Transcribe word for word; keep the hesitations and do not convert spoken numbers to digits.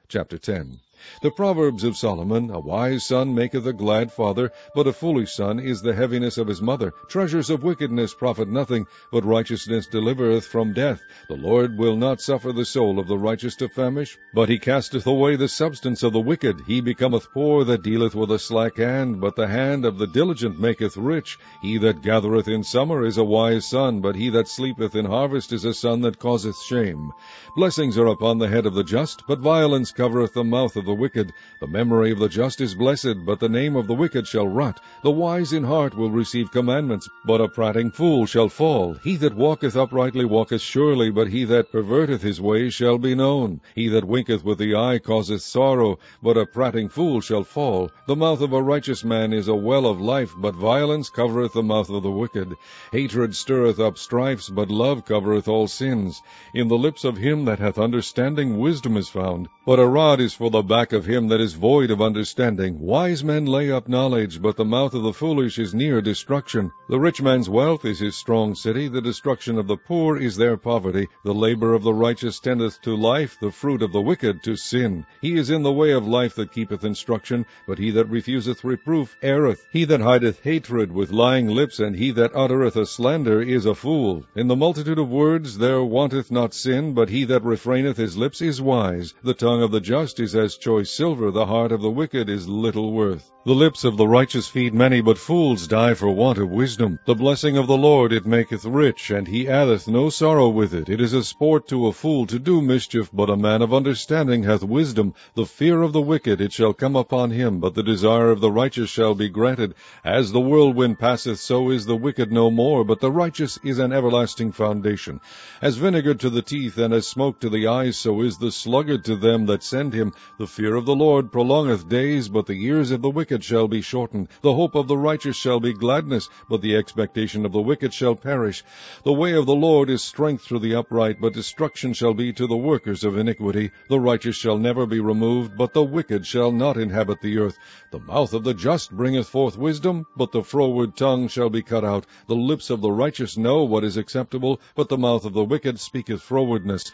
Chapter ten. The Proverbs of Solomon: A wise son maketh a glad father, but a foolish son is the heaviness of his mother. Treasures of wickedness profit nothing, but righteousness delivereth from death. The Lord will not suffer the soul of the righteous to famish, but he casteth away the substance of the wicked. He becometh poor that dealeth with a slack hand, but the hand of the diligent maketh rich. He that gathereth in summer is a wise son, but he that sleepeth in harvest is a son that causeth shame. Blessings are upon the head of the just, but violence covereth the mouth of the wicked. The memory of the just is blessed, but the name of the wicked shall rot. The wise in heart will receive commandments, but a prating fool shall fall. He that walketh uprightly walketh surely, but he that perverteth his way shall be known. He that winketh with the eye causeth sorrow, but a prating fool shall fall. The mouth of a righteous man is a well of life, but violence covereth the mouth of the wicked. Hatred stirreth up strifes, but love covereth all sins. In the lips of him that hath understanding wisdom is found, but a rod is for the back of him that is void of understanding. Wise men lay up knowledge, but the mouth of the foolish is near destruction. The rich man's wealth is his strong city, the destruction of the poor is their poverty. The labor of the righteous tendeth to life, the fruit of the wicked to sin. He is in the way of life that keepeth instruction, but he that refuseth reproof erreth. He that hideth hatred with lying lips, and he that uttereth a slander is a fool. In the multitude of words there wanteth not sin, but he that refraineth his lips is wise. The tongue of the just is as choice silver, the heart of the wicked is little worth. The lips of the righteous feed many, but fools die for want of wisdom. The blessing of the Lord it maketh rich, and he addeth no sorrow with it. It is a sport to a fool to do mischief, but a man of understanding hath wisdom. The fear of the wicked it shall come upon him, but the desire of the righteous shall be granted. As the whirlwind passeth, so is the wicked no more, but the righteous is an everlasting foundation. As vinegar to the teeth, and as smoke to the eyes, so is the sluggard to them that send him. The fear of the Lord prolongeth days, but the years of the wicked shall be shortened. The hope of the righteous shall be gladness, but the expectation of the wicked shall perish. The way of the Lord is strength to the upright, but destruction shall be to the workers of iniquity. The righteous shall never be removed, but the wicked shall not inhabit the earth. The mouth of the just bringeth forth wisdom, but the froward tongue shall be cut out. The lips of the righteous know what is acceptable, but the mouth of the wicked speaketh frowardness.